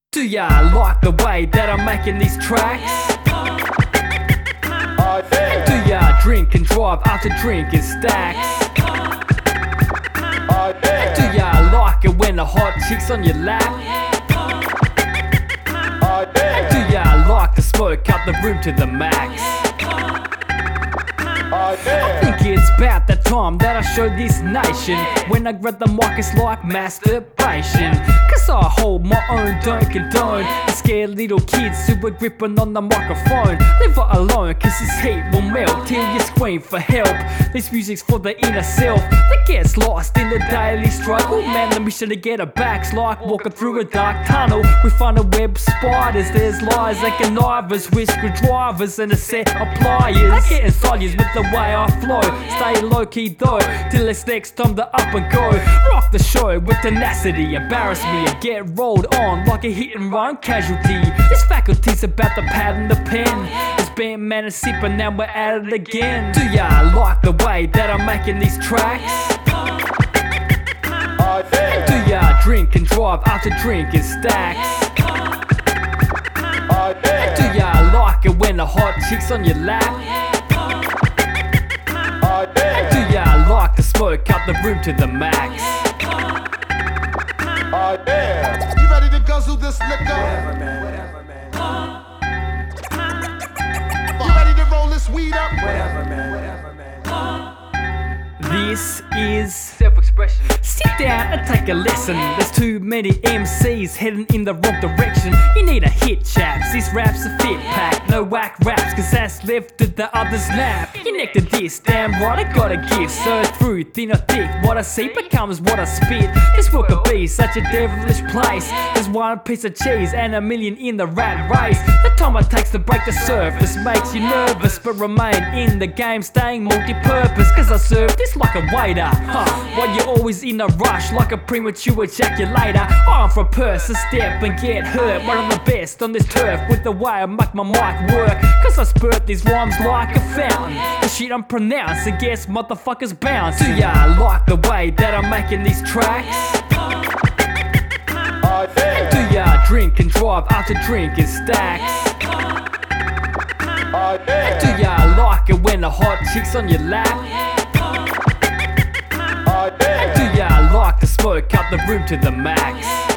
Do ya like the way that I'm making these tracks? Do ya drink and drive after drinking stacks? Do ya like it when the hot chick's on your lap? Do ya like to smoke up the room to the max? I think it's about that time that I show this nation. When I grab the mic it's like masturbation, cause I hold my own, don't condone the scared little kids who are gripping on the microphone. Leave it alone cause this heat will melt till you scream for help. This music's for the inner self that gets lost in the daily struggle. Man, the mission to get it back's like walking through a dark tunnel. We find a web spiders, there's lies like connivers with screwdrivers and a set of pliers. I get inside you with the way I flow. Stay low key though till it's next time to up and go. Rock the show with tenacity, embarrass me and get rolled on like a hit and run casualty. This faculty's about the pad and the pen. It's been man and sipping, now we're at it again. Do ya like the way that I'm making these tracks? Do ya drink and drive after drinking stacks? Do ya like it when the hot chick's on your lap? Do ya like to smoke up the room to the max? You ready to guzzle this liquor? Whatever, man. You ready to roll this weed up? Whatever, man. This is self-expression. Sit down and take a lesson. There's too many MCs heading in the wrong direction. You need a hit, chaps. This rap's a fit pack. No whack raps, cause that's left to the others nap. You neck to this, damn right, I got a gift. So through thin or thick, what I see becomes what I spit. This world could be such a devilish place. There's one piece of cheese and a million in the rat race. The time it takes to break the surface makes you nervous, but remain in the game, staying multi-purpose. Cause I serve this like a waiter, while you're always in a rush like a premature ejaculator. I'm from Perth, so step and get hurt. One of the best on this turf with the way I make my mic work. Cause I spurt these rhymes like a fountain. The shit I'm pronouncing gets motherfuckers bounce. Do ya like the way that I'm making these tracks? Do ya drink and drive after drinking stacks? Do ya like it when the hot chick's on your lap? Do ya like to smoke up the room to the max?